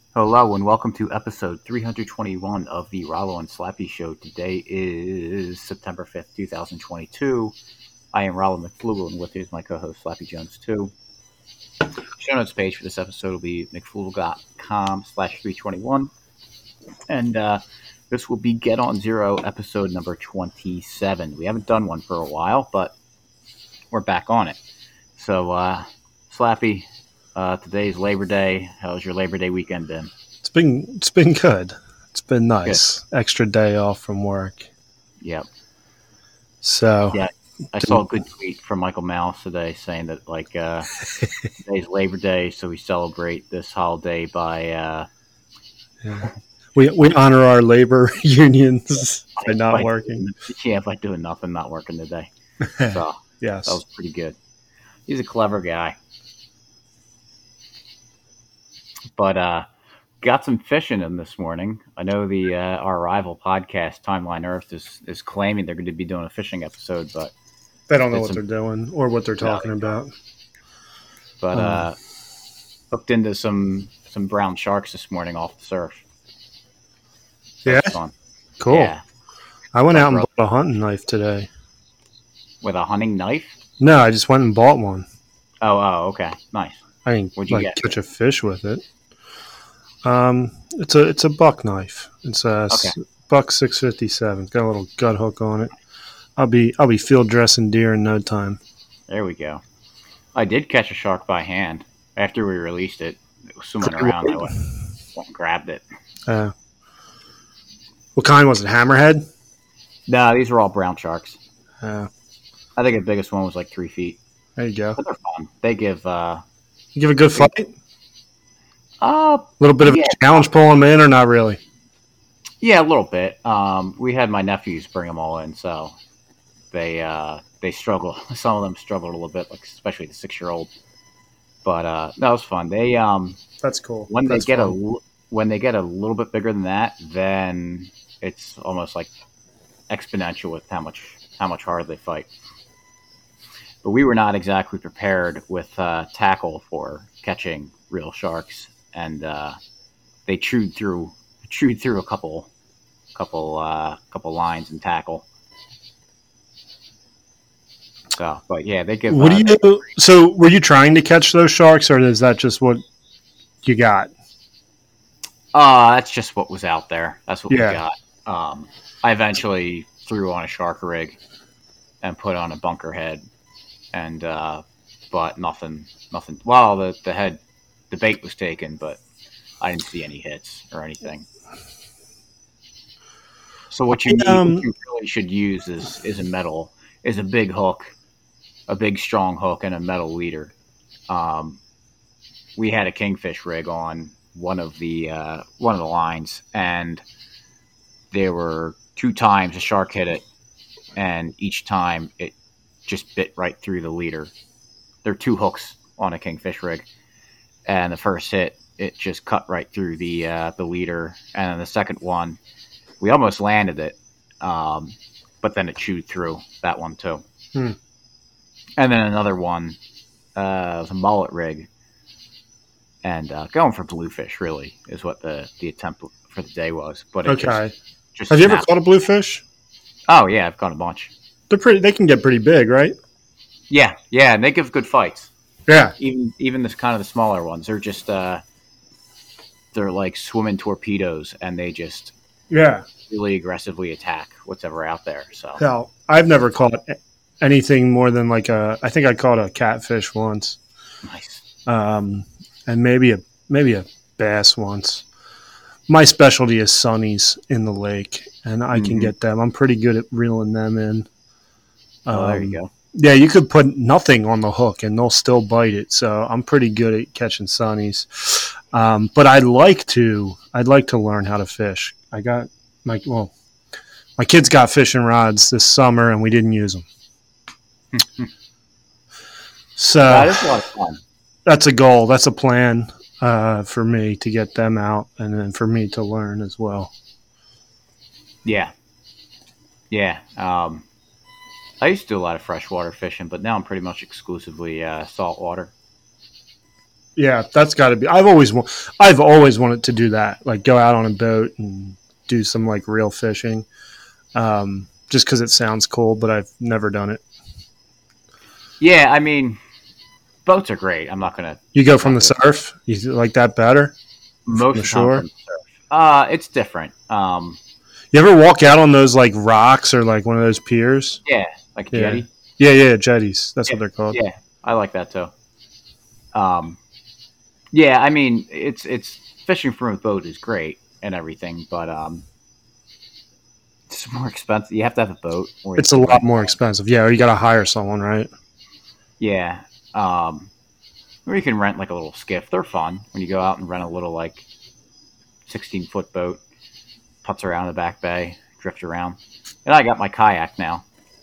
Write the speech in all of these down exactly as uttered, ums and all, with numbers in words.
Hello and welcome to episode three twenty-one of the Rollo and Slappy Show. Today is September fifth, twenty twenty-two. I am Rollo McFlugel, and with me is my co-host Slappy Jones too. Show notes page for this episode will be mcflugel.com slash 321. And uh, this will be Get On Zero episode number twenty-seven. We haven't done one for a while, but we're back on it. So, uh, Slappy, uh, today's Labor Day. How's your Labor Day weekend been? It's been it's been good. It's been nice. Good. Extra day off from work. Yep. So yeah, I saw a good tweet from Michael Mouse today saying that like uh, today's Labor Day, so we celebrate this holiday by uh, yeah. we we honor our labor unions by not by working. Doing, yeah, by doing nothing, not working today. So yes, that was pretty good. He's a clever guy. But uh, got some fishing in this morning. I know the uh, our rival podcast, Timeline Earth, is, is claiming they're going to be doing a fishing episode, but they don't know what some, they're doing or what they're talking no, about. But um, uh, hooked into some some brown sharks this morning off the surf. So yeah, fun. Cool. Yeah. I went out and bought a hunting knife today. With a hunting knife? No, I just went and bought one. Oh, oh, okay, nice. I didn't What'd you like, get? catch a fish with it. Um, it's a it's a buck knife. It's a okay. buck six fifty seven. Got a little gut hook on it. I'll be I'll be field dressing deer in no time. There we go. I did catch a shark by hand after we released it. It was swimming around. I went, went and grabbed it. Uh, what kind was it? Hammerhead? No, these are all brown sharks. Uh, I think the biggest one was like three feet. There you go. But they're fun. They give. Uh, you give a good fight. Uh, a little bit of yeah. a challenge pulling them in, or not really? Yeah, a little bit. Um, we had my nephews bring them all in, so they uh, they struggle. Some of them struggled a little bit, like especially the six year old. But uh, that was fun. They um, that's cool. When that's they get fun. a when they get a little bit bigger than that, then it's almost like exponential with how much how much harder they fight. But we were not exactly prepared with uh, tackle for catching real sharks. And uh, they chewed through chewed through a couple couple uh, couple lines and tackle. So, but yeah, they give. What uh, do you? So, were you trying to catch those sharks, or is that just what you got? Uh that's just what was out there. That's what yeah. we got. Um, I eventually threw on a shark rig and put on a bunker head, and uh, but nothing, nothing. Well, the the head. The bait was taken, but I didn't see any hits or anything. So what you, need, um, what you really should use is is a metal, is a big hook, a big strong hook, and a metal leader. Um, we had a kingfish rig on one of the uh, one of the lines, and there were two times a shark hit it, and each time it just bit right through the leader. There are two hooks on a kingfish rig. And the first hit, it just cut right through the uh, the leader. And then the second one, we almost landed it, um, but then it chewed through that one too. Hmm. And then another one uh, was a mullet rig. And uh, going for bluefish, really, is what the, the attempt for the day was. But it okay. Just, just Have you ever caught a bluefish? Oh, yeah, I've caught a bunch. They're pretty. They can get pretty big, right? Yeah, yeah, and they give good fights. Yeah, even even this kind of the smaller ones, they're just uh, they're like swimming torpedoes, and they just yeah really aggressively attack whatever out there. So hell, I've never caught anything more than like a. I think I caught a catfish once. Nice. Um, and maybe a maybe a bass once. My specialty is sunnies in the lake, and I mm-hmm. can get them. I'm pretty good at reeling them in. Oh, um, there you go. Yeah, you could put nothing on the hook and they'll still bite it. So I'm pretty good at catching sunnies. Um, but I'd like to, I'd like to learn how to fish. I got my, well, my kids got fishing rods this summer and we didn't use them. So that is a lot of fun. That's a goal. That's a plan uh, for me to get them out and then for me to learn as well. Yeah. Yeah. Um, I used to do a lot of freshwater fishing, but now I'm pretty much exclusively uh, saltwater. Yeah, that's got to be. I've always wa- I've always wanted to do that, like go out on a boat and do some like real fishing, um, just because it sounds cool. But I've never done it. Yeah, I mean, boats are great. I'm not gonna. You go I'm from not the gonna. surf. You like that better from Most the of the time shore? from the surf. Uh, it's different. Um, You ever walk out on those like rocks or like one of those piers? yeah, like Yeah, jetty. yeah, yeah. Jetties. That's Yeah, what they're called. yeah, I like that too. Um, yeah, I mean, it's it's fishing from a boat is great and everything, but um, it's more expensive. You have to have a boat, or you have It's a to lot rent more one. expensive. Yeah, or you got to hire someone, right? Yeah. Um, or you can rent like a little skiff. They're fun when you go out and rent a little like sixteen foot boat, putz around the back bay, drift around. And I got my kayak now,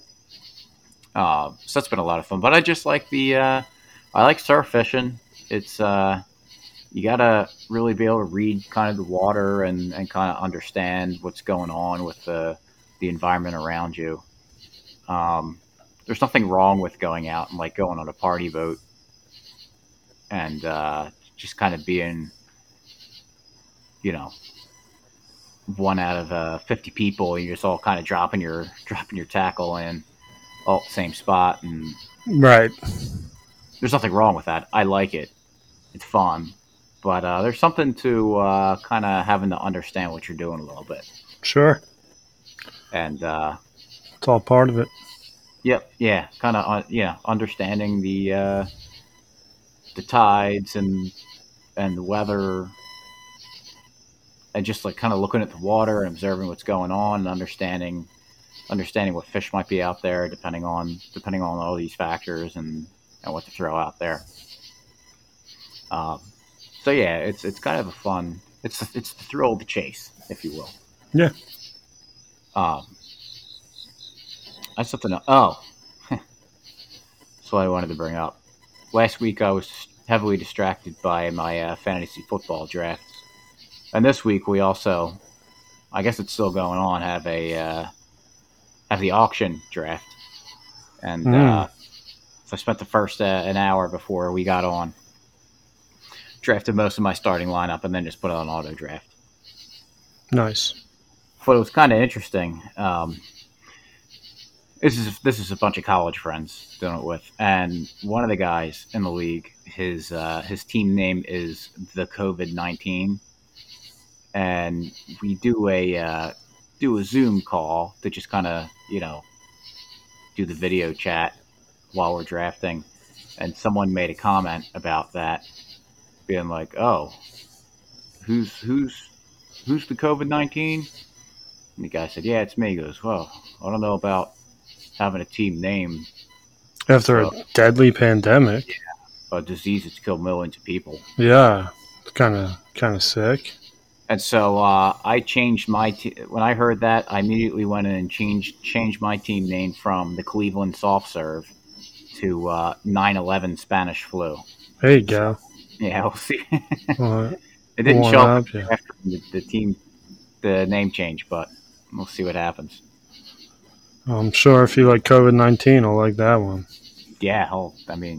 uh, so that's been a lot of fun. But I just like the uh, I like surf fishing. It's uh, you gotta really be able to read kind of the water and, and kind of understand what's going on with the the environment around you. Um, there's nothing wrong with going out and like going on a party boat and uh, just kind of being, you know, one out of uh, fifty people. You're just all kind of dropping your dropping your tackle in all at the same spot, and Right. there's nothing wrong with that. I like it. It's fun, but uh, there's something to uh, kind of having to understand what you're doing a little bit. Sure. And uh, It's all part of it. yep, yeah, kind of, uh, yeah, understanding the uh, the tides and and the weather, and just like kind of looking at the water and observing what's going on and understanding understanding what fish might be out there, depending on depending on all these factors and and what to throw out there. Um, so yeah, it's it's kind of a fun. It's it's the thrill of the chase, if you will. Yeah. Um, that's something. Oh, that's what I wanted to bring up. Last week I was heavily distracted by my uh, fantasy football drafts, and this week we also, I guess it's still going on, have a uh, have the auction draft, and uh, Mm, so I spent the first uh, an hour before we got on drafted most of my starting lineup, and then just put it on auto draft. nice. But it was kind of interesting. Um, this is this is a bunch of college friends doing it with, and one of the guys in the league, his uh, his team name is the COVID nineteen, and we do a uh, do a Zoom call to just kind of you know do the video chat while we're drafting, and someone made a comment about that, being like, "Oh, who's who's who's the COVID nineteen?" And the guy said, "Yeah, it's me." He goes, "Well, I don't know about having a team name After a for deadly pandemic. a disease that's killed millions of people." Yeah. It's kind of kind of sick. And so uh, I changed my te- when I heard that, I immediately went in and changed changed my team name from the Cleveland Soft Serve to uh, nine eleven Spanish Flu. There you So go. yeah, we'll see. Well, It didn't one show up up, yeah. after the, the team the name change, but we'll see what happens. I'm sure if you like COVID nineteen, I'll like that one. Yeah, hell, I mean,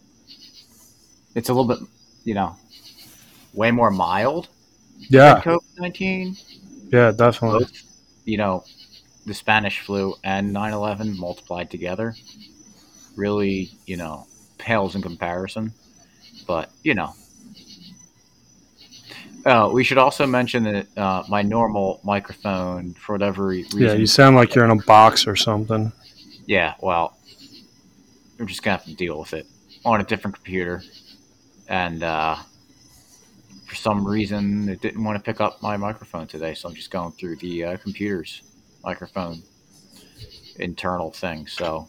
it's a little bit, you know, way more mild than Yeah. COVID nineteen. Yeah, definitely. Both, you know, the Spanish flu and nine eleven multiplied together really, you know, pales in comparison. But, you know, uh, we should also mention that uh, my normal microphone, for whatever re- Yeah, you reason, sound like you're in a box or something. yeah, well, we're just going to have to deal with it on a different computer. And uh, for some reason, it didn't want to pick up my microphone today, so I'm just going through the uh, computer's microphone internal thing. So,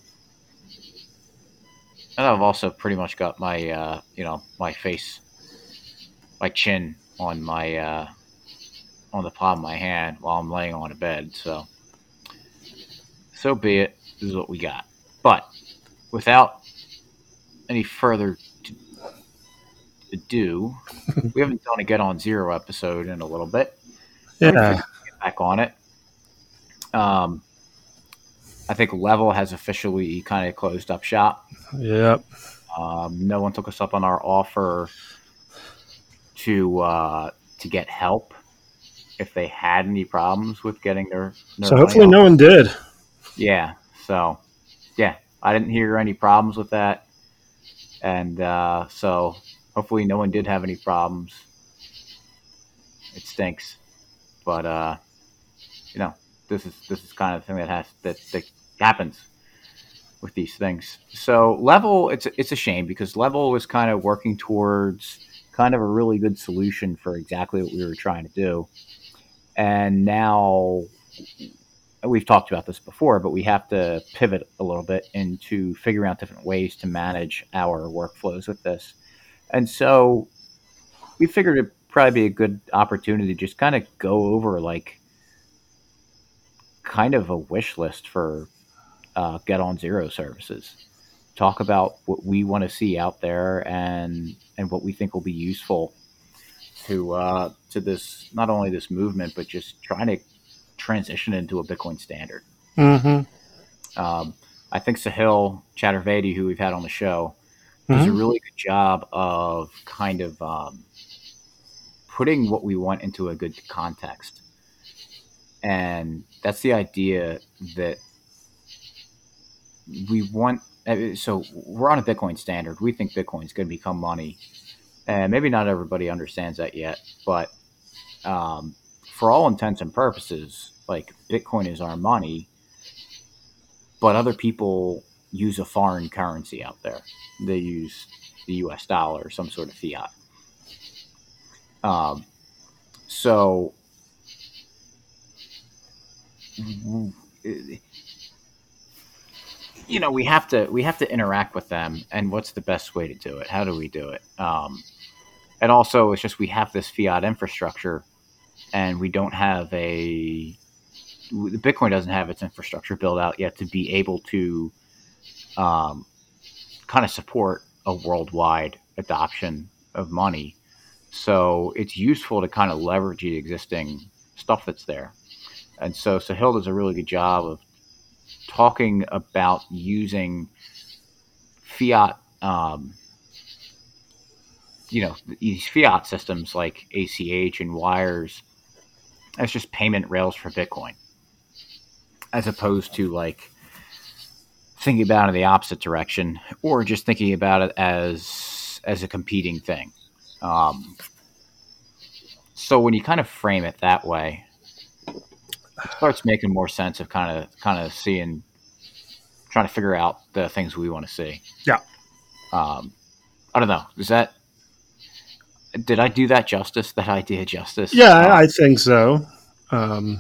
and I've also pretty much got my, uh, you know, my face, my chin on my, uh, on the palm of my hand while I'm laying on a bed. So, so be it. This is what we got. But without any further to, to do, we haven't done a Get On Zero episode in a little bit. And we Yeah. figured we'd get back on it. Um, I think Level has officially kind of closed up shop. Yep. Um, no one took us up on our offer to uh, to get help if they had any problems with getting their, their So money hopefully off. no one did. Yeah. So yeah, I didn't hear any problems with that, and uh, so hopefully no one did have any problems. It stinks, but uh, you know, this is this is kind of the thing that has that, that happens with these things. So Level, it's it's a shame because Level was kind of working towards kind of a really good solution for exactly what we were trying to do, and now we've talked about this before, but we have to pivot a little bit into figuring out different ways to manage our workflows with this. And so we figured it'd probably be a good opportunity to just kind of go over like kind of a wish list for uh, Get On Zero services. Talk about what we want to see out there and and what we think will be useful to uh, to this, not only this movement, but just trying to transition into a Bitcoin standard. Mm-hmm. Um, I think Sahil Chaturvedi, who we've had on the show, does a Mm-hmm. really good job of kind of um, putting what we want into a good context. And that's the idea that we want. So we're on a Bitcoin standard. We think Bitcoin is going to become money. And maybe not everybody understands that yet. But um, for all intents and purposes, like Bitcoin is our money. But other people use a foreign currency out there. They use the U S dollar or some sort of fiat. Um, so, you know, we have to we have to interact with them. And what's the best way to do it? How do we do it? Um, and also, it's just we have this fiat infrastructure, and we don't have a Bitcoin doesn't have its infrastructure built out yet to be able to um, kind of support a worldwide adoption of money. So it's useful to kind of leverage the existing stuff that's there. And so Sahil does a really good job of talking about using fiat, um, you know, these fiat systems like A C H and wires as just payment rails for Bitcoin, as opposed to like thinking about it in the opposite direction or just thinking about it as as a competing thing. Um, so when you kind of frame it that way, it starts making more sense of kind of kind of seeing, trying to figure out the things we want to see. Yeah. Um, I don't know. Is that did I do that justice? That idea justice? Yeah, Uh, I, I think so. Um,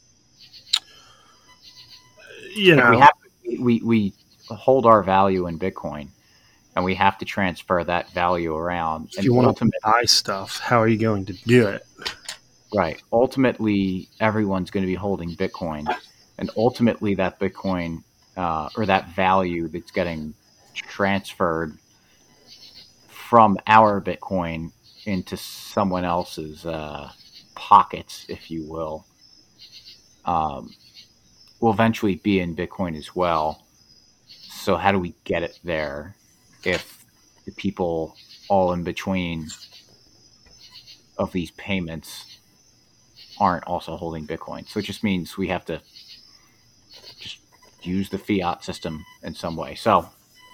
you like we know, have we we hold our value in Bitcoin, and we have to transfer that value around. if And you want to ultimately, buy stuff, how are you going to do it? right? Ultimately, everyone's going to be holding Bitcoin, and ultimately, that Bitcoin uh, or that value that's getting transferred from our Bitcoin into someone else's uh, pockets, if you will, um, will eventually be in Bitcoin as well. So, how do we get it there if the people all in between of these payments aren't also holding Bitcoin? So, it just means we have to just use the fiat system in some way. So,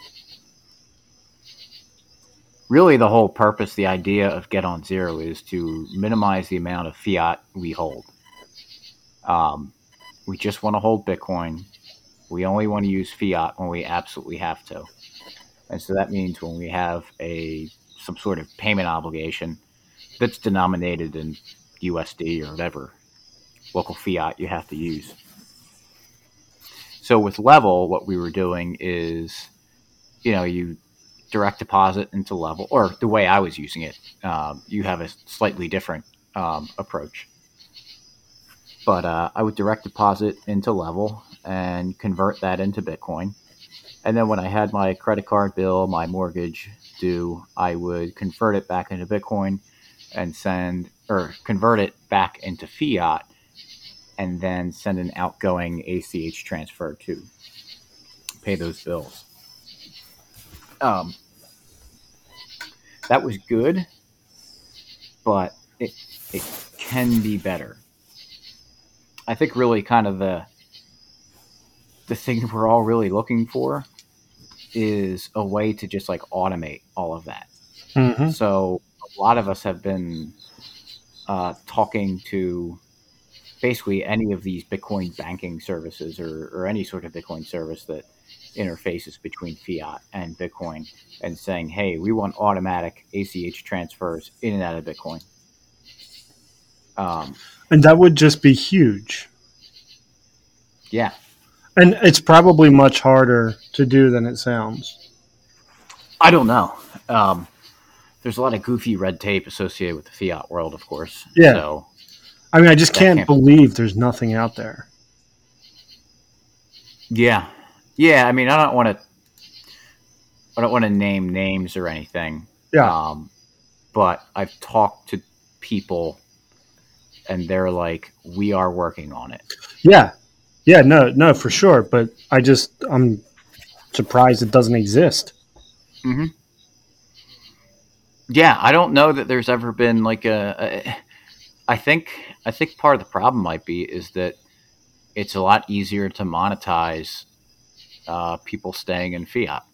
really, the whole purpose, the idea of Get On Zero is to minimize the amount of fiat we hold. Um, we just want to hold Bitcoin. We only want to use fiat when we absolutely have to. And so that means when we have a some sort of payment obligation that's denominated in U S D or whatever local fiat you have to use. So with Level, what we were doing is, you know, you direct deposit into Level, or the way I was using it, um, you have a slightly different um, approach. But uh, I would direct deposit into Level and convert that into Bitcoin. And then when I had my credit card bill, my mortgage due, I would convert it back into Bitcoin and send or convert it back into fiat and then send an outgoing A C H transfer to pay those bills. Um, that was good. but it it can be better. I think really kind of the the thing we're all really looking for is a way to just like automate all of that. Mm-hmm. So a lot of us have been uh, talking to basically any of these Bitcoin banking services or, or any sort of Bitcoin service that interfaces between fiat and Bitcoin and saying, hey, we want automatic A C H transfers in and out of Bitcoin. Um, And that would just be huge. yeah. And it's probably much harder to do than it sounds. I don't know. Um, there's a lot of goofy red tape associated with the fiat world, of course. Yeah. So, I mean, I just can't, can't believe there's nothing out there. Yeah. Yeah. I mean, I don't want to, I don't want to name names or anything. Yeah. Um, but I've talked to people and they're like, we are working on it. Yeah. Yeah. No, no, for sure. But I just, I'm surprised it doesn't exist. Mm-hmm. Yeah. I don't know that there's ever been like a, a I think, I think part of the problem might be is that it's a lot easier to monetize uh, people staying in fiat.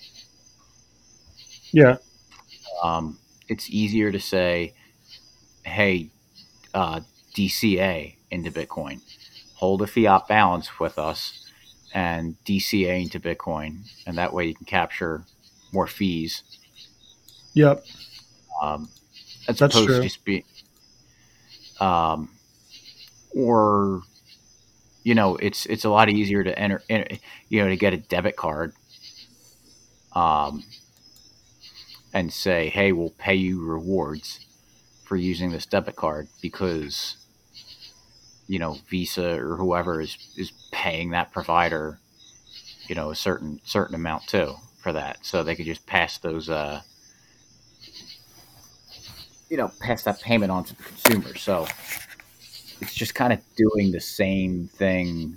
Yeah. Um, it's easier to say, hey, uh, D C A into Bitcoin, hold a fiat balance with us and D C A into Bitcoin. And that way you can capture more fees. Yep. Um, as That's opposed true. to just being, um, or, you know, it's, it's a lot easier to enter, enter you know, to get a debit card, um, and say, hey, we'll pay you rewards for using this debit card because, you know, Visa or whoever is, is paying that provider, you know, a certain certain amount too for that. So they could just pass those, uh, you know, pass that payment on to the consumer. So it's just kind of doing the same thing,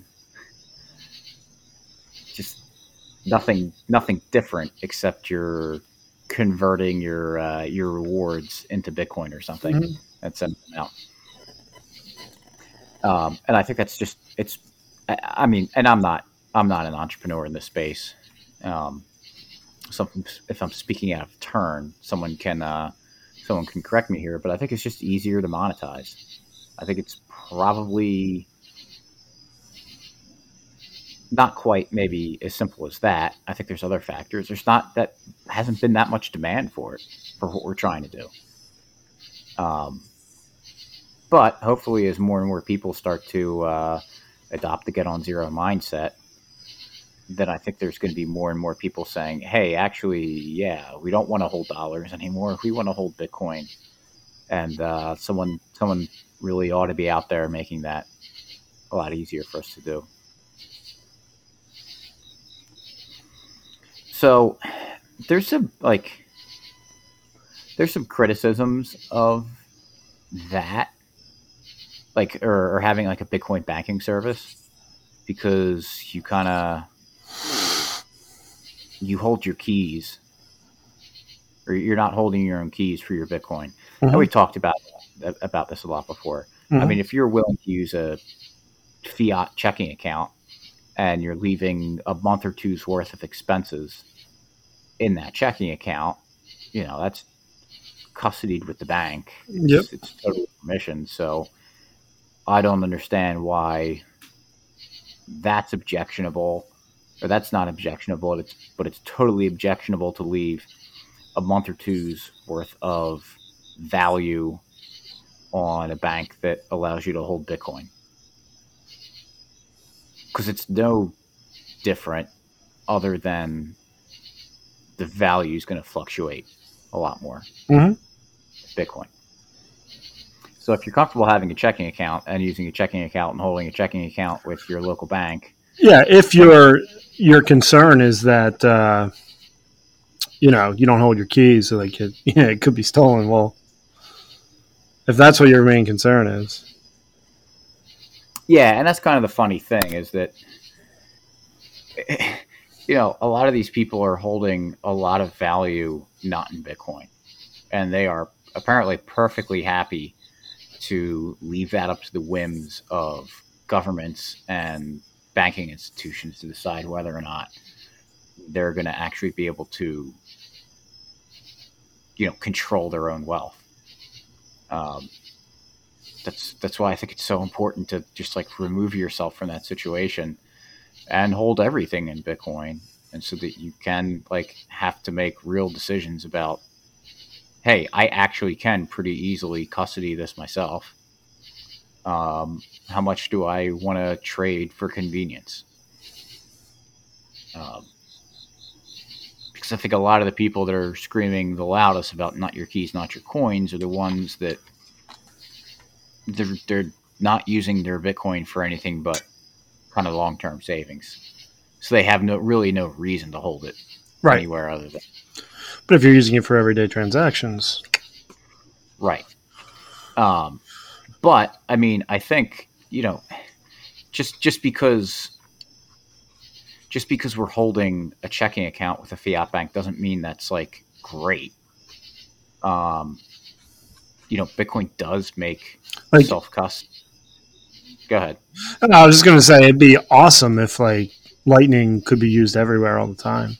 just nothing nothing different except you're converting your uh, your rewards into Bitcoin or something Mm-hmm. and sending them out. Um, and I think that's just it's. I, I mean, and I'm not I'm not an entrepreneur in this space. Um, so if I'm speaking out of turn, someone can uh, someone can correct me here. But I think it's just easier to monetize. I think it's probably not quite maybe as simple as that. I think there's other factors. There's not that hasn't been that much demand for it for what we're trying to do. Um, but hopefully, as more and more people start to uh, adopt the get on zero mindset, then I think there's going to be more and more people saying, "Hey, actually, yeah, we don't want to hold dollars anymore. We want to hold Bitcoin." And uh, someone someone really ought to be out there making that a lot easier for us to do. So there's some like there's some criticisms of that, like or, or having like a Bitcoin banking service, because you kind of you hold your keys, or you're not holding your own keys for your Bitcoin. Mm-hmm. And we've talked about about this a lot before. Mm-hmm. I mean, if you're willing to use a fiat checking account and you're leaving a month or two's worth of expenses in that checking account, you know, that's custodied with the bank. Yep. It's, it's totally permission. So I don't understand why that's objectionable, or that's not objectionable. It's, but it's totally objectionable to leave a month or two's worth of value on a bank that allows you to hold Bitcoin. Because it's no different other than the value is going to fluctuate a lot more. Mm-hmm. Bitcoin. So if you're comfortable having a checking account and using a checking account and holding a checking account with your local bank. Yeah, if your your concern is that uh, you know you don't hold your keys, so they could yeah it could be stolen. Well, if that's what your main concern is. Yeah, and that's kind of the funny thing is that, you know, a lot of these people are holding a lot of value not in Bitcoin, and they are apparently perfectly happy to leave that up to the whims of governments and banking institutions to decide whether or not they're going to actually be able to, you know, control their own wealth. Um, that's that's why I think it's so important to just like remove yourself from that situation and hold everything in Bitcoin, and so that you can like have to make real decisions about, hey, I actually can pretty easily custody this myself. Um, how much do I want to trade for convenience? Um, because I think a lot of the people that are screaming the loudest about not your keys, not your coins are the ones that they're, they're not using their Bitcoin for anything but kind of long-term savings. So they have no really no reason to hold it Right. anywhere other than. But if you're using it for everyday transactions. Right. Um, but, I mean, I think, you know, just just because just because we're holding a checking account with a fiat bank doesn't mean that's, like, great. Um, you know, Bitcoin does make Like, self-custody. Go ahead. No, I was just going to say it'd be awesome if, like, Lightning could be used everywhere all the time.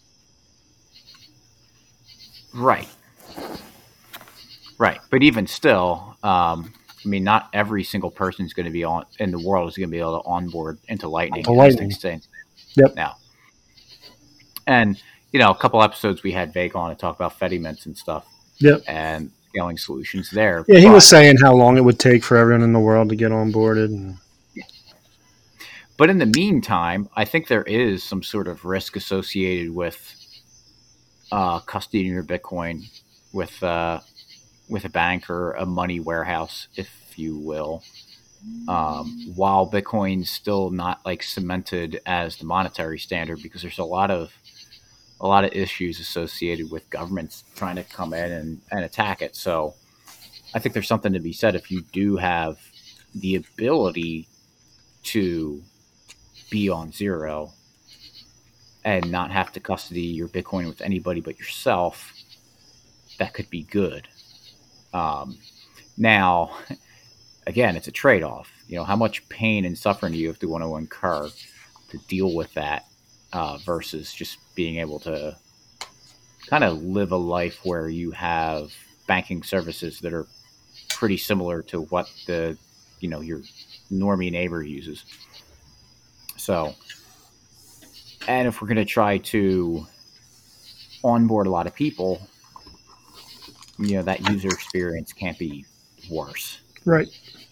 Right. Right. But even still, um, I mean, not every single person is going to be on in the world is going to be able to onboard into Lightning. To Lightning. Yep. Now, and you know, a couple episodes we had Vake on to talk about Fedimints and stuff. Yep. And scaling solutions there. Yeah, he but, was saying how long it would take for everyone in the world to get onboarded. And... Yeah. But in the meantime, I think there is some sort of risk associated with uh, custodying your Bitcoin with uh, with a bank or a money warehouse, if you will. Um, while Bitcoin's still not like cemented as the monetary standard, because there's a lot of a lot of issues associated with governments trying to come in and, and attack it. So I think there's something to be said if you do have the ability to be on zero and not have to custody your Bitcoin with anybody but yourself. That could be good. Um, now, again, it's a trade-off. You know, how much pain and suffering do you have to want to incur to deal with that uh, versus just being able to kind of live a life where you have banking services that are pretty similar to what the, you know, your normie neighbor uses. So, and if we're going to try to onboard a lot of people, you know, that user experience can't be worse. Right.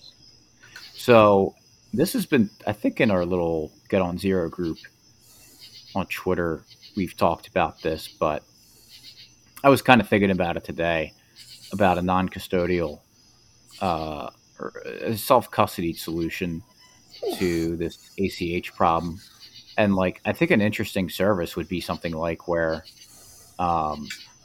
So this has been, I think, in our little Get On Zero group on Twitter, we've talked about this, but I was kind of thinking about it today, about a non-custodial uh, or a self-custody solution to this A C H problem. And like, I think an interesting service would be something like where um,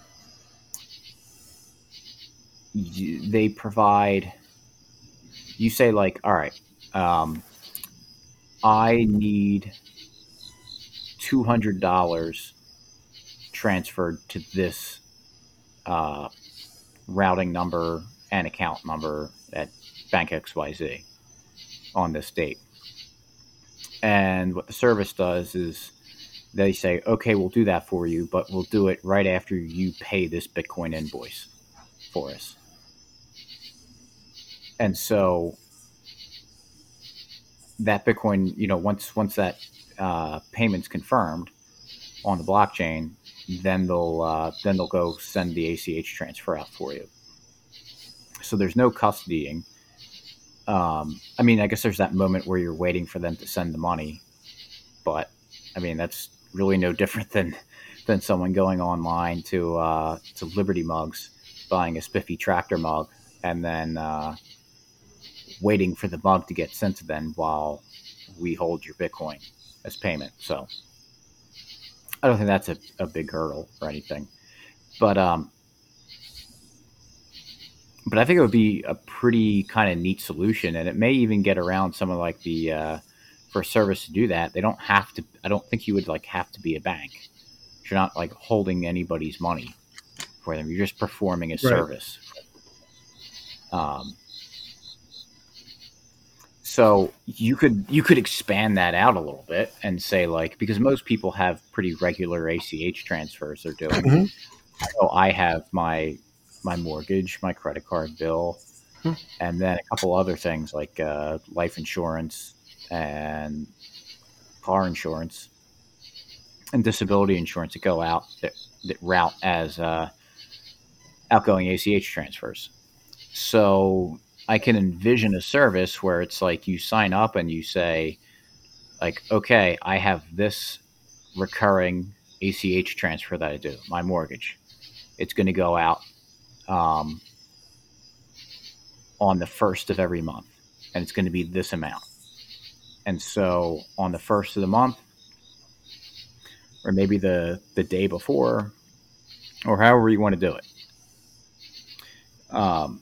you, they provide, you say like, all right, um, I need two hundred dollars transferred to this uh, routing number and account number at Bank X Y Z on this date. And what the service does is they say, okay, we'll do that for you, but we'll do it right after you pay this Bitcoin invoice for us. And so that Bitcoin, you know, once once that uh, payment's confirmed on the blockchain, then they'll uh, then they'll go send the A C H transfer out for you. So there's no custodying. Um, I mean, I guess there's that moment where you're waiting for them to send the money, but I mean that's really no different than than someone going online to uh, to Liberty Mugs, buying a spiffy tractor mug, and then uh, waiting for the mug to get sent to them while we hold your Bitcoin as payment. So I don't think that's a, a big hurdle or anything, but um, but I think it would be a pretty kind of neat solution, and it may even get around some of like the uh, for a service to do that. They don't have to. I don't think you would like have to be a bank. You're not like holding anybody's money for them. You're just performing a right. service. Um, so you could you could expand that out a little bit and say, like, because most people have pretty regular A C H transfers they're doing. Mhm. So I have my my mortgage, my credit card bill, Mhm. and then a couple other things like uh, life insurance and car insurance and disability insurance that go out that, that route as uh, outgoing A C H transfers. So I can envision a service where it's like you sign up and you say, like, okay, I have this recurring A C H transfer that I do, my mortgage. It's going to go out um, on the first of every month, and it's going to be this amount. And so on the first of the month, or maybe the, the day before, or however you want to do it, um,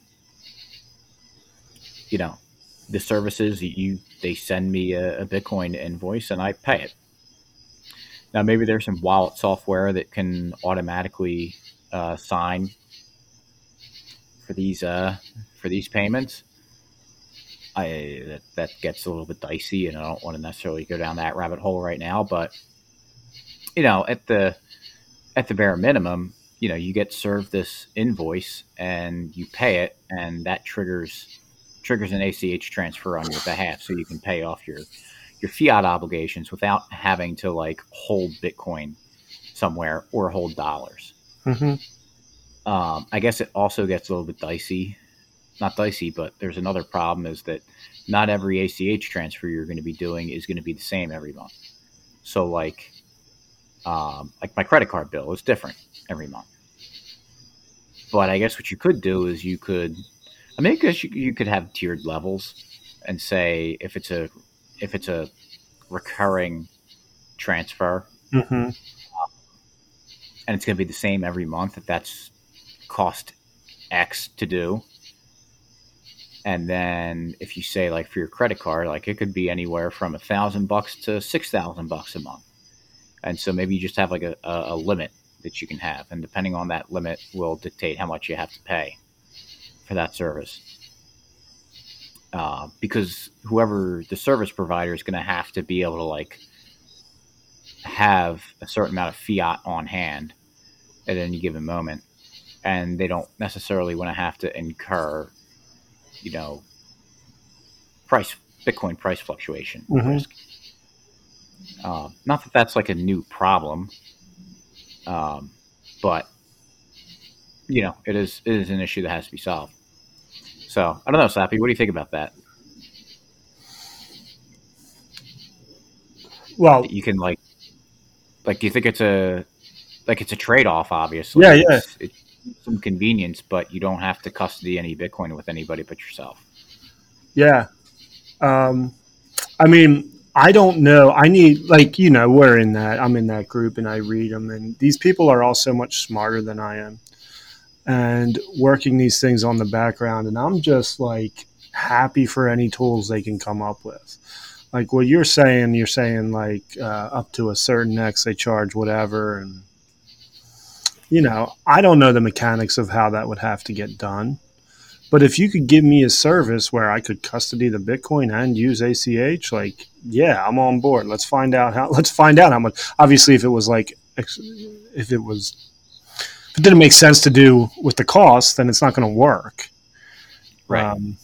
you know, the services you they send me a, a Bitcoin invoice and I pay it. Now maybe there's some wallet software that can automatically uh, sign for these uh, for these payments. I that, that gets a little bit dicey, and I don't want to necessarily go down that rabbit hole right now. But you know, at the at the bare minimum, you know, you get served this invoice and you pay it, and that triggers triggers an A C H transfer on your behalf, so you can pay off your your fiat obligations without having to like hold Bitcoin somewhere or hold dollars. Mhm. Um, I guess it also gets a little bit dicey. Not dicey, but there's another problem is that not every A C H transfer you're going to be doing is going to be the same every month. So like, um, like my credit card bill is different every month. But I guess what you could do is you could, I mean, I guess you, you could have tiered levels and say if it's a if it's a recurring transfer Mhm. and it's going to be the same every month, if that's cost X to do. And then if you say like for your credit card, like it could be anywhere from a thousand bucks to six thousand bucks a month. And so maybe you just have like a, a, a limit that you can have, and depending on that limit will dictate how much you have to pay for that service. Uh, because whoever the service provider is going to have to be able to like have a certain amount of fiat on hand at any given moment, and they don't necessarily want to have to incur, you know, price Bitcoin price fluctuation Mhm. risk. Uh, not that that's like a new problem, um, but you know, it is it is an issue that has to be solved. So I don't know, Slappy, what do you think about that? Well, You can like, like, do you think it's a like it's a trade off? Obviously, yeah, yeah. it's, it's some convenience, but you don't have to custody any Bitcoin with anybody but yourself. Yeah. Um, I mean, I don't know. I need, like, you know, we're in that. I'm in that group and I read them. And these people are all so much smarter than I am and working these things on the background. And I'm just like happy for any tools they can come up with. Like what you're saying, you're saying like uh, up to a certain X, they charge whatever. And, you know, I don't know the mechanics of how that would have to get done. But if you could give me a service where I could custody the Bitcoin and use A C H, like, yeah, I'm on board. Let's find out how. Let's find out how much. Obviously, if it was like, if it was, if it didn't make sense to do with the cost, then it's not going to work. Right. Um,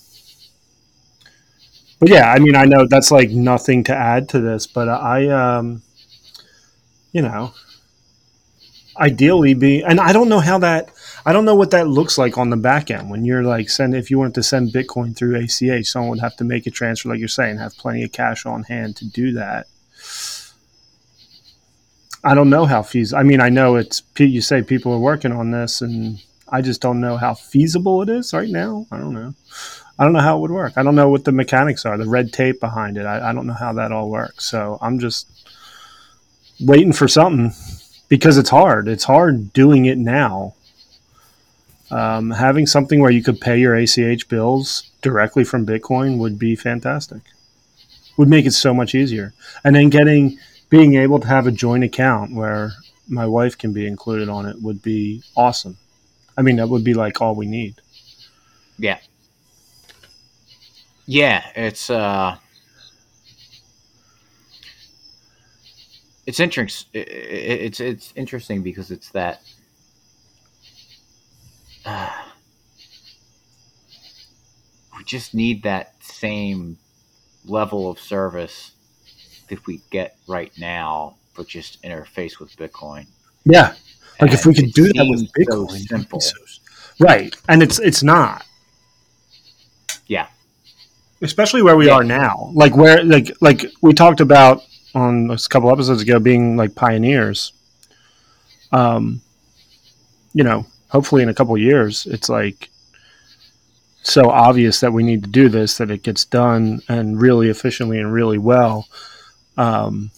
but yeah, I mean, I know that's like nothing to add to this, but I, um, you know, ideally be, and I don't know how that. I don't know what that looks like on the back end when you're like send if you wanted to send Bitcoin through A C H, someone would have to make a transfer, like you're saying, have plenty of cash on hand to do that. I don't know how feasible. I mean, I know it's you say people are working on this, and I just don't know how feasible it is right now. I don't know. I don't know how it would work. I don't know what the mechanics are, the red tape behind it. I, I don't know how that all works. So I'm just waiting for something because it's hard. It's hard doing it now. Um, having something where you could pay your A C H bills directly from Bitcoin would be fantastic. Would make it so much easier. And then getting, being able to have a joint account where my wife can be included on it would be awesome. I mean, that would be like all we need. Yeah. Yeah, it's uh, it's interesting. It's it's interesting because it's that uh, we just need that same level of service that we get right now, but just interface with Bitcoin. Yeah, like if we And could it do that with seems so Bitcoin, it would be so simple. right. And it's it's not, Yeah, especially where we yeah, are now. Like where like like we talked about on a couple episodes ago, being like pioneers. Um, you know, hopefully in a couple years, it's like so obvious that we need to do this that it gets done and really efficiently and really well. Um,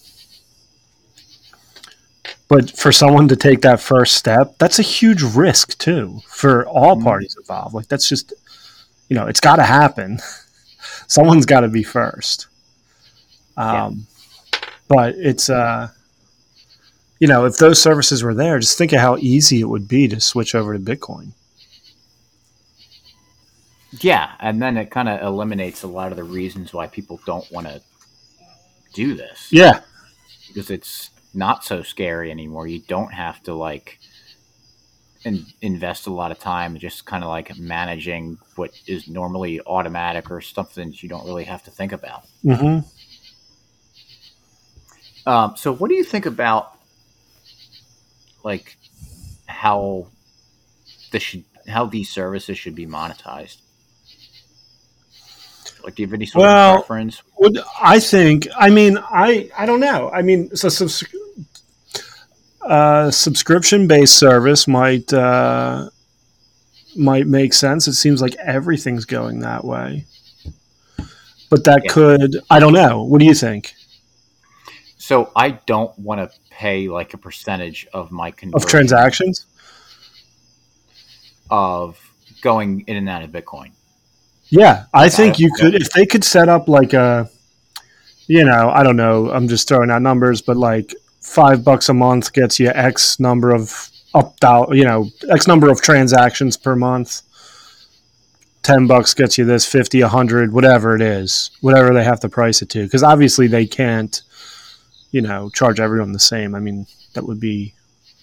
but for someone to take that first step, that's a huge risk too for all Mhm. parties involved. Like that's just, you know, it's got to happen. Someone's got to be first. yeah, Um, but it's, uh, you know, if those services were there, just think of how easy it would be to switch over to Bitcoin. yeah. And then it kind of eliminates a lot of the reasons why people don't want to do this Yeah. because it's not so scary anymore. You don't have to like in, invest a lot of time just kind of like managing what is normally automatic or something you don't really have to think about. Mm-hmm. Um, so, what do you think about like how this should how these services should be monetized? Like, do you have any sort of Well, preference? would I think? I mean, I I don't know. I mean, so subs- uh, subscription based service might uh, might make sense. It seems like everything's going that way, but that Yeah. could. I don't know. What do you think So, I don't want to pay like a percentage of my of conversion transactions? of going in and out of Bitcoin. Yeah, I Like, I, think you I could don't. if they could set up like a, you know, I don't know. I'm just throwing out numbers, but like five bucks a month gets you X number of up down, you know, X number of transactions per month. Ten bucks gets you this, fifty, a hundred, whatever it is, whatever they have to price it to, because obviously they can't, you know, charge everyone the same. I mean, that would be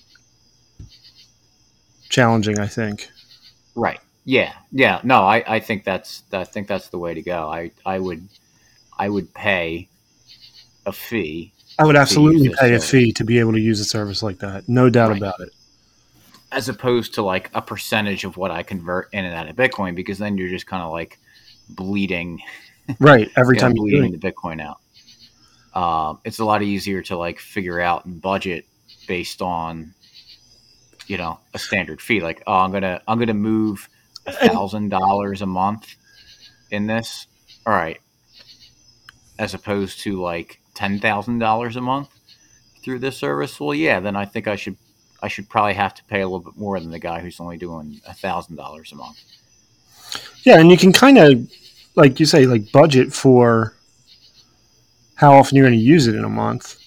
challenging. I think. Right. Yeah. Yeah. No, I, I think that's I think that's the way to go. I, I would I would pay a fee I would to use absolutely this pay a service. fee to be able to use a service like that. No doubt Right. about it. As opposed to like a percentage of what I convert in and out of Bitcoin, because then you're just kind of like bleeding, Right. Every you know, time you're doing bleeding the Bitcoin out. Um, it's a lot easier to like figure out and budget based on, you know, a standard fee. Like, oh, I'm gonna I'm gonna move a it. And thousand dollars a month in this. All right, as opposed to like ten thousand dollars a month through this service. Well, yeah, then I think I should I should probably have to pay a little bit more than the guy who's only doing a thousand dollars a month. yeah, and you can kind of, like you say, like budget for how often you're going to use it in a month.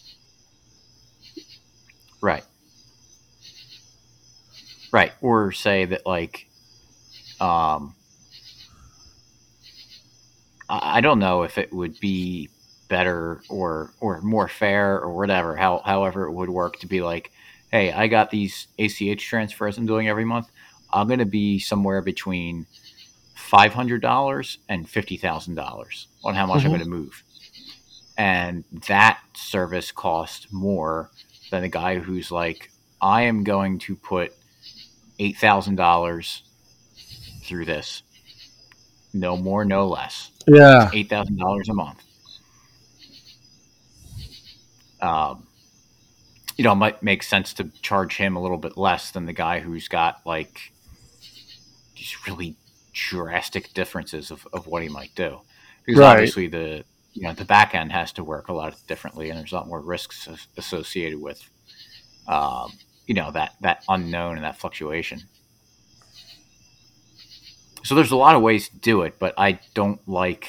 Right. Right. Or say that like um I I don't know if it would be better or or more fair or whatever, how however it would work to be like, hey, I got these A C H transfers I'm doing every month. I'm gonna be somewhere between five hundred dollars and fifty thousand dollars on how much I'm Mm-hmm. gonna move. And that service costs more than the guy who's like, I am going to put eight thousand dollars through this. No more, no less. It's Yeah. eight thousand dollars a month. Um, you know, it might make sense to charge him a little bit less than the guy who's got like these really drastic differences of, of what he might do. Because Right. obviously the you know the back end has to work a lot differently, and there's a lot more risks associated with um, you know that that unknown and that fluctuation. So there's a lot of ways to do it, but I don't like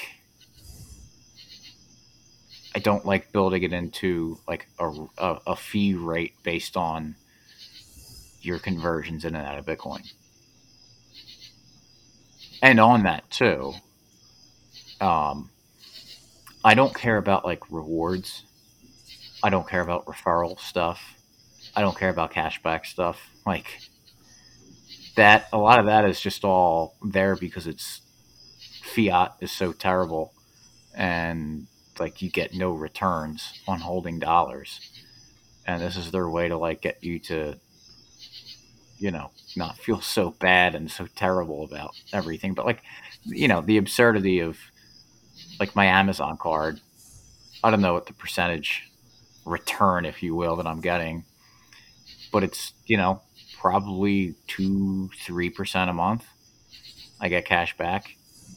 I don't like building it into like a, a, a fee rate based on your conversions in and out of Bitcoin. And on that too, Um, I don't care about like rewards. I don't care about referral stuff. I don't care about cashback stuff. Like that, a lot of that is just all there because it's fiat is so terrible, and like you get no returns on holding dollars, and this is their way to like get you to, you know, not feel so bad and so terrible about everything. But like, you know, the absurdity of like my Amazon card. I don't know what the percentage return, if you will, that I'm getting, but it's, you know, probably two, three percent a month. I get cash back,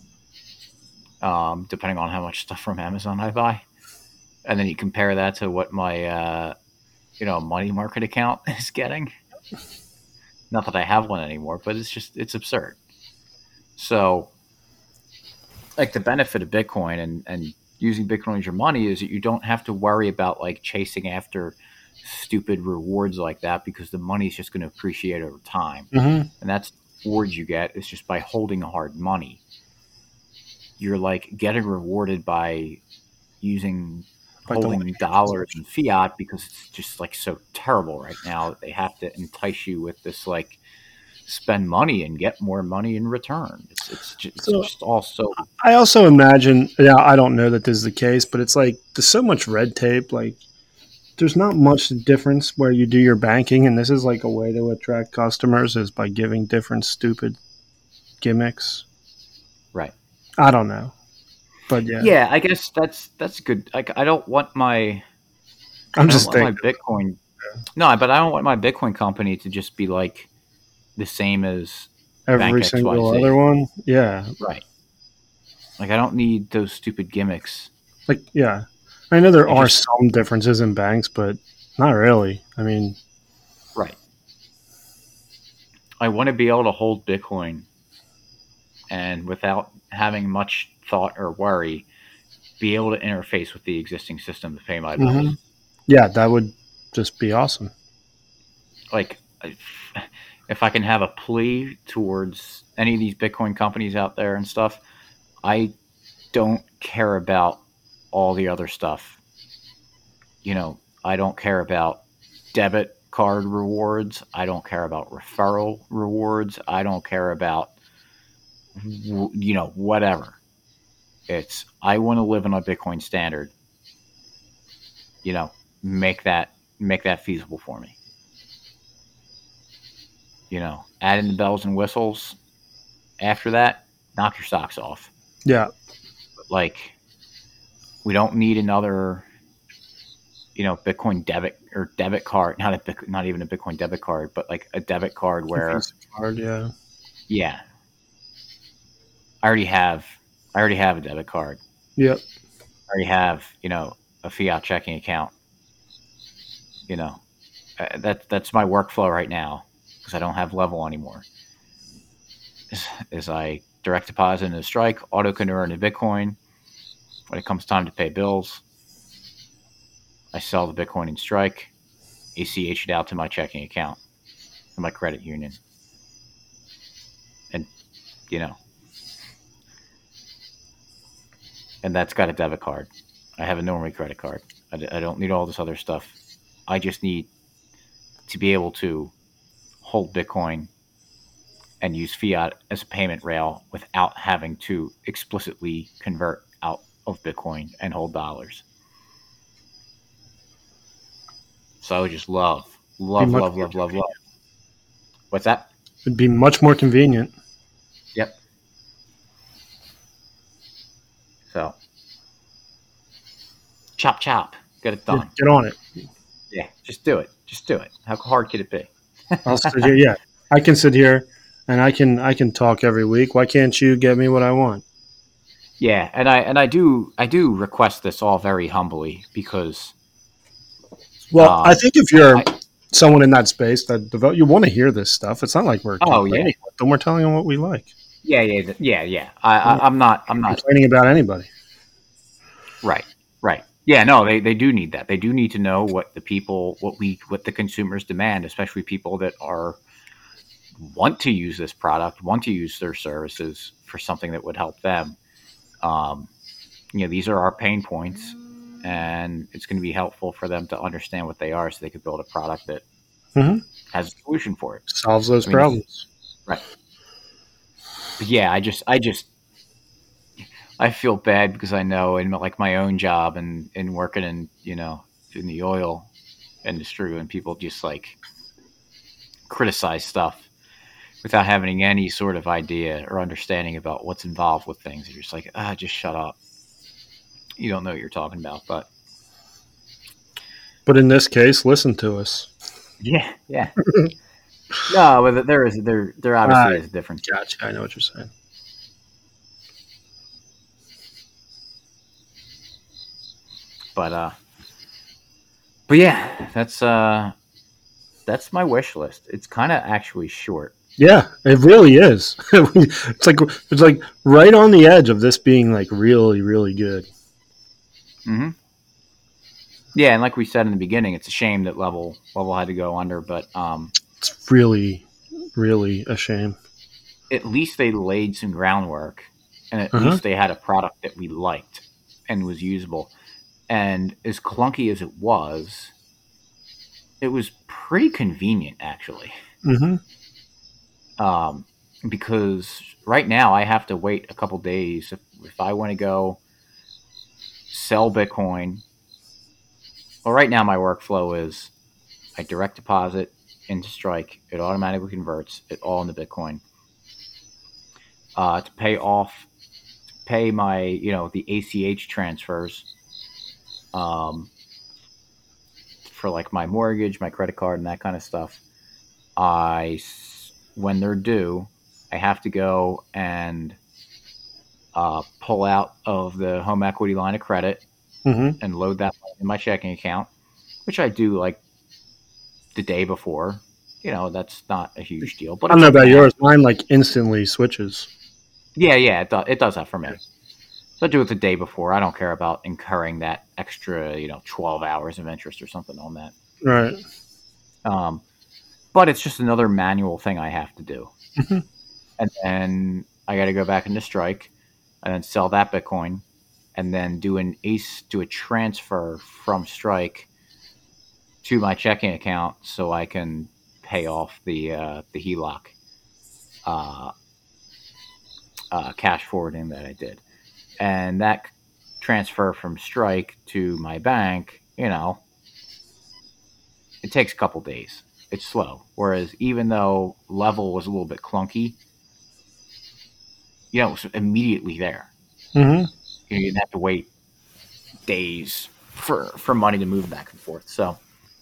um, depending on how much stuff from Amazon I buy. And then you compare that to what my, uh, you know, money market account is getting. Not that I have one anymore, but it's just, it's absurd. So, like, the benefit of Bitcoin and, and using Bitcoin as your money is that you don't have to worry about, like, chasing after stupid rewards like that because the money is just going to appreciate over time. Mm-hmm. And that's the rewards you get is just by holding hard money. You're, like, getting rewarded by using Like the holding dollars and fiat because it's just, like, so terrible right now that they have to entice you with this, like, spend money and get more money in return. It's it's just, it's So- just all so I also imagine, yeah, I don't know that this is the case, but it's like there's so much red tape. Like, there's not much difference where you do your banking, and this is like a way to attract customers is by giving different stupid gimmicks. right. I don't know, but yeah, Yeah, I guess that's that's good. Like, I don't want my I'm I just don't want thinking. my Bitcoin. No, but I don't want my Bitcoin company to just be like the same as Every Bank single X Y Z. other one, yeah, right. Like, I don't need those stupid gimmicks. like yeah. I know there I are just- some differences in banks, but not really. I mean, Right. I want to be able to hold Bitcoin and without having much thought or worry, be able to interface with the existing system to pay my bills. Mhm. yeah, that would just be awesome. Like, if, if I can have a plea towards any of these Bitcoin companies out there and stuff, I don't care about all the other stuff. You know, I don't care about debit card rewards. I don't care about referral rewards. I don't care about, you know, whatever. It's, I want to live on a Bitcoin standard. You know, make that make that feasible for me. You know, add in the bells and whistles. After that, knock your socks off. Yeah, But like, we don't need another, you know, Bitcoin debit or debit card. Not a Bic- not even a Bitcoin debit card, but like a debit card where, hard, yeah. yeah, I already have, I already have a debit card. Yep. I already have, you know, a fiat checking account. You know, uh, that that's my workflow right now because I don't have Level anymore. Is, is I direct deposit into Strike, auto convert into Bitcoin. When it comes time to pay bills, I sell the Bitcoin in Strike, A C H it out to my checking account, to my credit union, and you know, and that's got a debit card. I have a normal credit card. I, d- I don't need all this other stuff. I just need to be able to hold Bitcoin and use fiat as a payment rail without having to explicitly convert out of Bitcoin and hold dollars. So I would just love, love, Be much love, more love, love, love. What's that? It'd be much more convenient. Yep. So, chop, chop. Get it done. Get on it. Yeah, just do it. Just do it. How hard could it be? I'll sit here. Yeah, I can sit here and I can I can talk every week. Why can't you get me what I want? Yeah, and I and I do I do request this all very humbly because Well, Um, I think if you're I- someone in that space that develop, you want to hear this stuff. It's not like we're Oh, complaining yeah. with them. We're telling them what we like. yeah, yeah, th- yeah, yeah. I, I I'm not I'm not Complaining about anybody. right, right. Yeah, no, they, they do need that. They do need to know what the people, what we, what the consumers demand, especially people that are want to use this product, want to use their services for something that would help them. Um, you know, these are our pain points, and it's going to be helpful for them to understand what they are, so they could build a product that hmm has a solution for it. Solves those I mean, problems. right? But yeah, I just, I just, I feel bad because I know in like my own job and in working in, you know, in the oil industry, when people just like criticize stuff without having any sort of idea or understanding about what's involved with things. You're just like, ah, just shut up. You don't know what you're talking about. But But in this case, listen to us. yeah, yeah. No, but there is there there obviously I is a difference. gotcha. I know what you're saying. But uh but yeah, that's uh that's my wish list. It's kind of actually short. Yeah, it really is. It's like it's like right on the edge of this being like really, really good. Mm-hmm. Yeah, and like we said in the beginning, it's a shame that level level had to go under, but um It's really, really a shame. at least they laid some groundwork, and at Uh-huh. least they had a product that we liked and was usable. And as clunky as it was, it was pretty convenient actually. hmm Um, because right now I have to wait a couple days if, if I want to go sell Bitcoin. Well, right now my workflow is I direct deposit into Strike. It automatically converts it all into Bitcoin. Uh, to pay off, pay my you know the A C H transfers. Um, for like my mortgage, my credit card, and that kind of stuff. I when they're due, I have to go and uh, pull out of the home equity line of credit hmm and load that in my checking account, which I do like the day before. You know, that's not a huge deal, but I don't it's know something about I have. yours. Mine like instantly switches. Yeah, yeah, it, do, it does that for me. So I do it the day before. I don't care about incurring that extra, you know, twelve hours of interest or something on that. Right. Um, but it's just another manual thing I have to do. hmm And then I got to go back into Strike and then sell that Bitcoin and then do an ace, do a transfer from Strike to my checking account so I can pay off the uh, the H E L O C uh, uh, cash forwarding that I did. And that transfer from Strike to my bank, you know, it takes a couple days. It's slow. Whereas even though Level was a little bit clunky, you know, it was immediately there. hmm You didn't have to wait days for for money to move back and forth. So,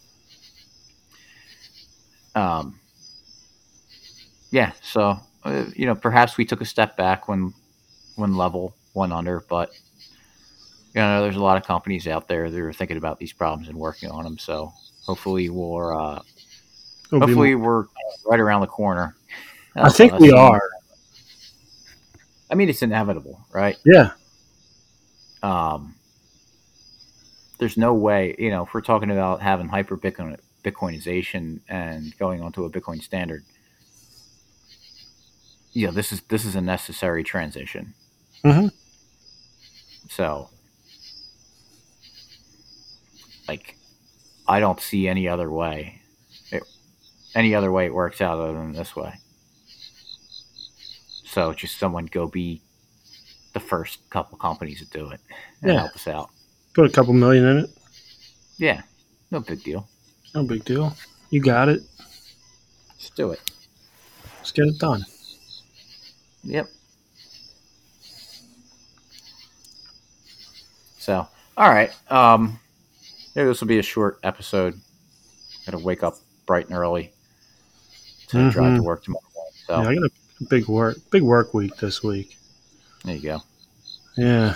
um, yeah. So, uh, you know, perhaps we took a step back when when Level went under, but you know, there's a lot of companies out there that are thinking about these problems and working on them. So, hopefully, we're uh, It'll be more. hopefully we're right around the corner. I Of, think uh, we seeing, are. I mean, it's inevitable, right? Yeah. Um, there's no way, you know, if we're talking about having hyper Bitcoin Bitcoinization and going onto a Bitcoin standard, you know, this is this is a necessary transition. hmm So, like, I don't see any other way, it, any other way it works out other than this way. So, just someone go be the first couple companies to do it and Yeah. help us out. Put a couple million in it. Yeah, no big deal. No big deal. You got it. Just do it. Let's get it done. Yep. So, all right. Um, maybe this will be a short episode. Got to wake up bright and early to Mhm. drive to work tomorrow morning. So, Yeah, I got a big work, big work week this week. there you go. Yeah.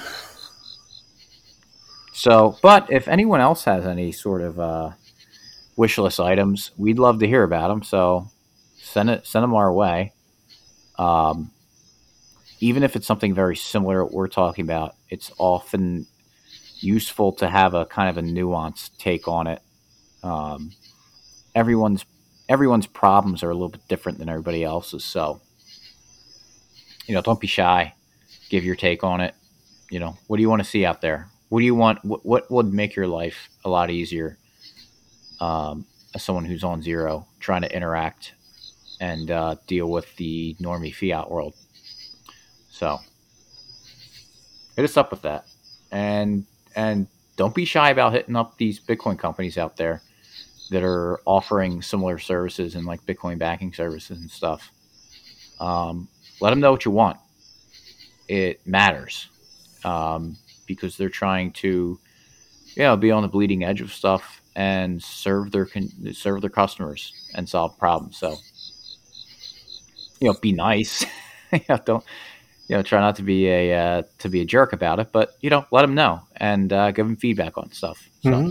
So, but if anyone else has any sort of uh, wish list items, we'd love to hear about them. So, send it, send them our way. Um, even if it's something very similar to what we're talking about, it's often useful to have a kind of a nuanced take on it. Um, everyone's everyone's problems are a little bit different than everybody else's, so you know, don't be shy. Give your take on it. You know, what do you want to see out there? What do you want? What, what would make your life a lot easier? Um, as someone who's on zero, trying to interact and uh, deal with the normie fiat world. So hit us up with that, and and don't be shy about hitting up these Bitcoin companies out there that are offering similar services and like Bitcoin banking services and stuff. Um, let them know what you want. It matters um, because they're trying to, you know, be on the bleeding edge of stuff and serve their serve their customers and solve problems. So, you know, be nice. you know, don't you know, try not to be a uh, to be a jerk about it, but you know, let them know and uh, give them feedback on stuff. So, Mm-hmm.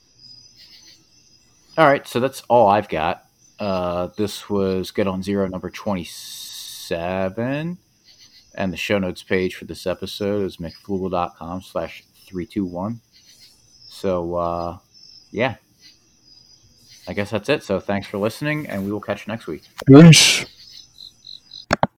all right, so that's all I've got. Uh, this was Get on Zero number twenty-seven, and the show notes page for this episode is mcflugel.com slash 321. So, uh, yeah, I guess that's it. So thanks for listening, and we will catch you next week. Peace.